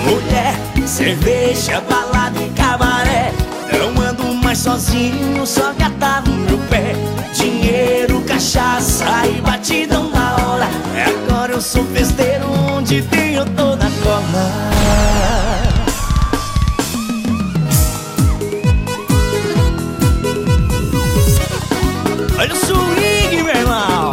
mulher, cerveja, balada e cabaré. Não ando mais sozinho, só gata no meu pé. Dinheiro, cachaça e batidão na hora. Agora eu sou festeiro, onde tenho toda a cola. Olha o swing, meu irmão.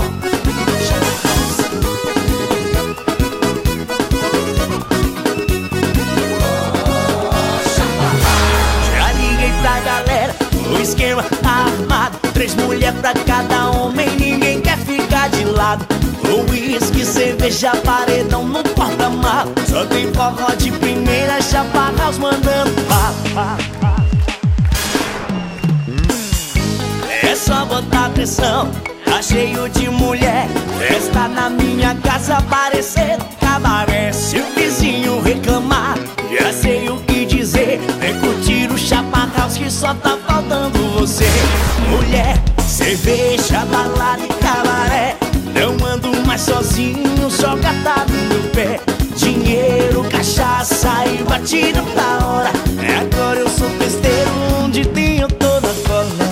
Já liguei pra galera, o esquema armado. 3 mulheres pra cada homem, ninguém quer ficar de lado. Uísque, cerveja, paredão no porta-malas. Só tem forró de primeira, chapa house mandando pá. É só botar pressão, tá cheio de mulher. Festa na minha casa parecendo cabaré. Se o vizinho reclamar, já sei o que dizer. Vem curtir o chapa house que só tá faltando você. Mulher, cerveja, balada e cabaré. Não ando mais sozinho, só gata no meu pé. Dinheiro, cachaça e batida da hora. Agora eu sou festeiro, onde tenho toda a cola.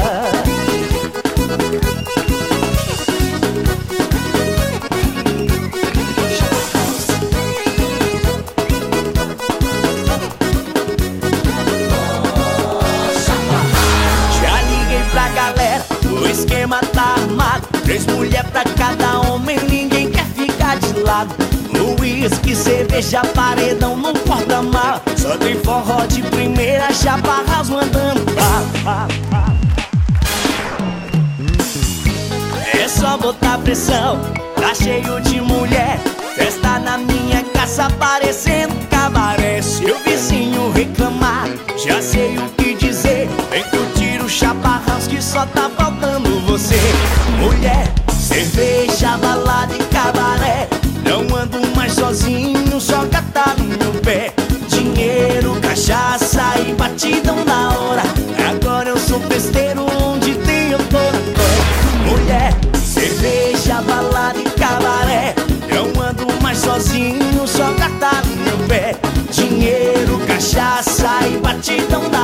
Pra galera, o esquema tá armado. 3 mulheres pra cada homem, ninguém quer ficar de lado. Uísque, cerveja, paredão no porta-malas. Só tem forró de primeira, chapa house mandando pá. É só botar pressão, tá cheio de mulher. Festa na minha casa parecendo cabaré. Se o vizinho reclamar, já sei o que dizer. Vem curtir o chapa house que só tá faltando você. Mulher, cerveja, balada e cabaré. Não ando mais sozinho, só gata no meu pé. Dinheiro, cachaça e batidão na hora. Agora eu sou festeiro, onde tenho toda a cor. Mulher, cerveja, balada e cabaré. Não ando mais sozinho, só gata no meu pé. Dinheiro, cachaça e batidão na hora.